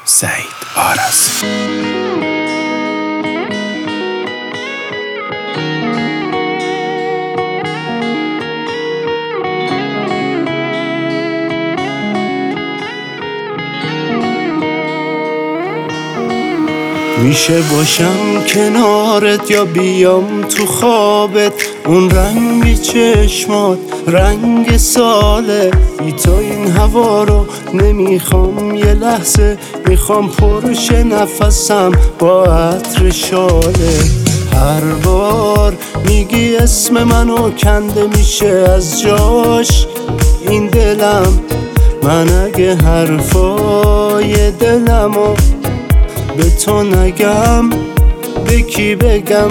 سعید آرس. میشه باشم کنارت یا بیام تو خوابت، اون رنگ چشمات رنگ ساله، بی تو این هوا رو نمیخوام یه لحظه، میخوام پرش نفسم با عطر شاله. هر بار میگی اسم منو کنده میشه از جاش این دلم، من اگه حرفای دلمو به تو نگم به کی بگم؟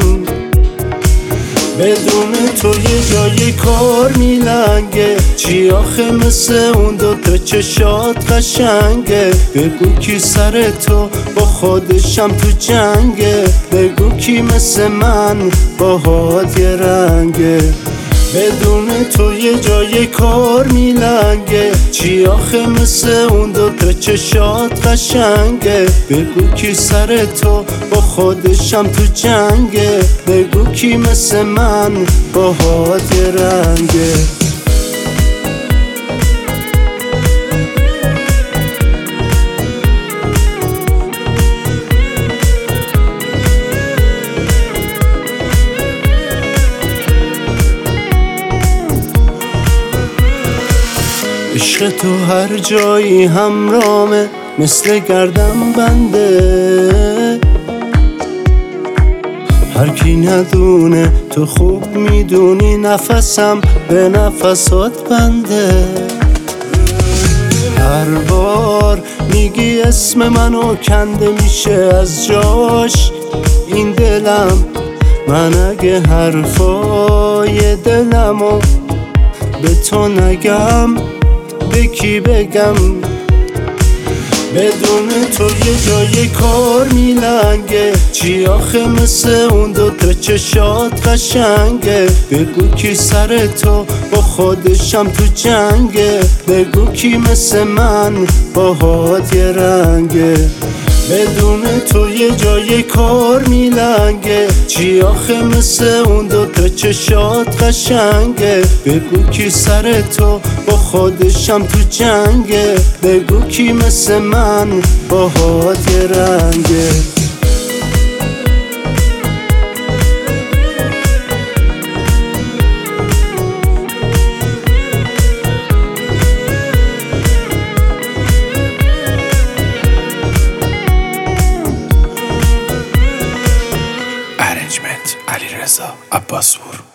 بدون تو یه جای کار میلنگه، چی آخه مثل اون دوتا چشات قشنگه؟ بگو کی سر تو با خودشم تو جنگه، بگو کی مثل من باهات یه رنگه؟ بدون تو یه جای کار میلنگه، چی آخه مثل اون دوتا چشات قشنگه؟ بگو کی سر تو با خودشم تو جنگه، بگو کی مثل من باهات یه رنگه؟ عشق تو هر جایی همرامه مثل گردن بنده، هر کی ندونه تو خوب میدونی نفسم به نفسات بنده. هر بار میگی اسم منو کنده میشه از جاش این دلم، من اگه حرفای دلمو به تو نگم به کی بگم؟ بدون تو یه جای کار میلنگه، چی آخه مثل اون دوتا چشات قشنگه؟ بگو کی سر تو با خودشم تو جنگه، بگو کی مثل من باهات یه رنگه؟ بدون تو یه جای کار میلنگه، چی آخه مثل اون دوتا چشات قشنگه؟ بگو کی سر تو با خودشم تو جنگه، بگو کی مثل من باهات یه رنگه؟ علیرضا عباسپور.